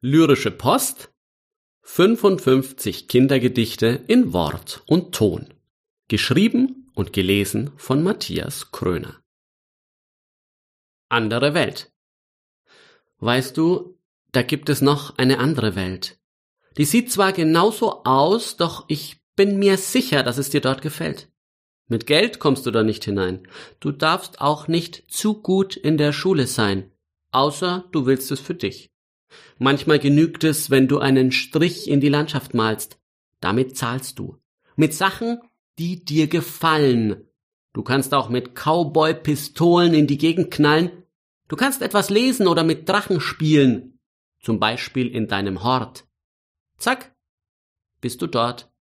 Lyrische Post, 55 Kindergedichte in Wort und Ton. Geschrieben und gelesen von Matthias Kröner. Andere Welt. Weißt du, da gibt es noch eine andere Welt. Die sieht zwar genauso aus, doch ich bin mir sicher, dass es dir dort gefällt. Mit Geld kommst du da nicht hinein. Du darfst auch nicht zu gut in der Schule sein, außer du willst es für dich. Manchmal genügt es, wenn du einen Strich in die Landschaft malst. Damit zahlst du. Mit Sachen, die dir gefallen. Du kannst auch mit Cowboy-Pistolen in die Gegend knallen. Du kannst etwas lesen oder mit Drachen spielen. Zum Beispiel in deinem Hort. Zack, bist du dort.